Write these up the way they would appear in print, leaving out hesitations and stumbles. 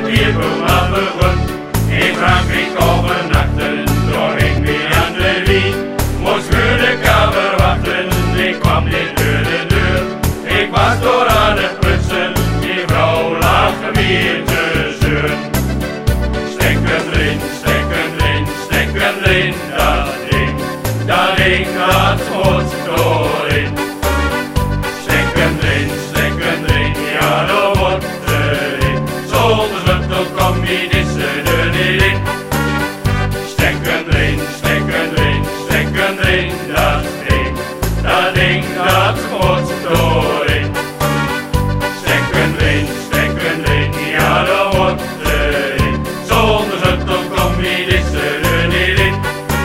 bierboom aan begon. In Frankrijk overnachten, door ik weer aan de Wien. Moest voor de kamer wachten, ik kwam niet door de deur. Ik was door aan het prutsen, die vrouw lag weer te zeuren. Stekken erin, stekken erin, stekken erin, dat ding dat moet doorin. Stekken erin, ja dat moet erin. Zonder sleutel kom je deze deur niet in. Stekken erin, stekken erin, stekken erin, dat ding dat moet doorin. Stekken erin, ja dat moet erin. Zonder sleutel kom je deze deur niet in.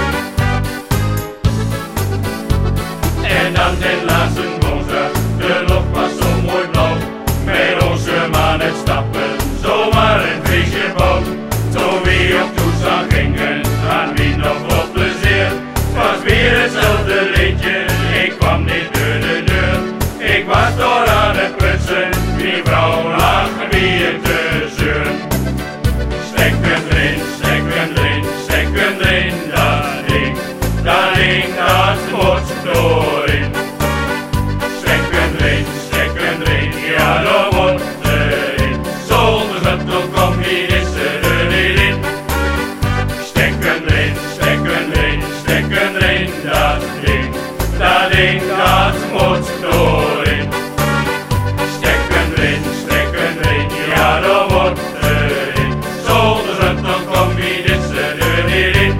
En dan ten laatste woensdag, de lucht was zo mooi blauw. Met onze man het stappen, zomaar een feestje bouw. Toen we op toestand gingen, hadden we nog wat plezier. Was weer hetzelfde liedje, ik kwam niet door de deur. Ik was door aan het prutsen, die vrouw lag weer te zeuren. Stekken erin, stekken erin, stekken erin, dat ding dat moet doorin. Stekken erin, ja dat moet erin. Zonder sleutel kom je deze deur niet in. Stekken erin, stekken erin, dat ding dat moet doorin. Stekken erin, ja dat moet erin. Zonder sleutel kom je deze deur niet in.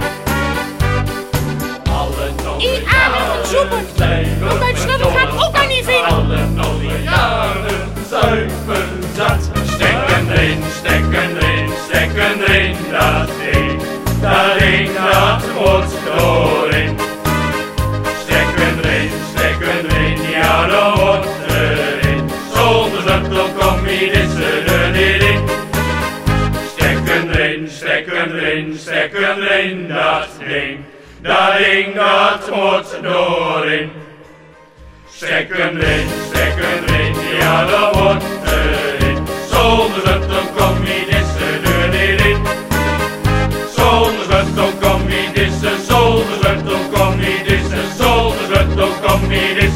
Want mijn sleutel gaat ook aan niet vinden. Alle nollen jaren zuipen zat. Stekken erin, stekken erin, stekken erin, dat ding dat moet doorin. Stekken erin, ja dat moet erin. Zonder sleutel kom je deze deur niet in. Stekken erin, stekken erin, dat ding dat moet doorin. Stekken erin, ja dat moet erin. Zonder sleutel kom je deze deur niet in. Zonder sleutel kom je deze, zonder sleutel kom je deze, zonder sleutel kom je deze.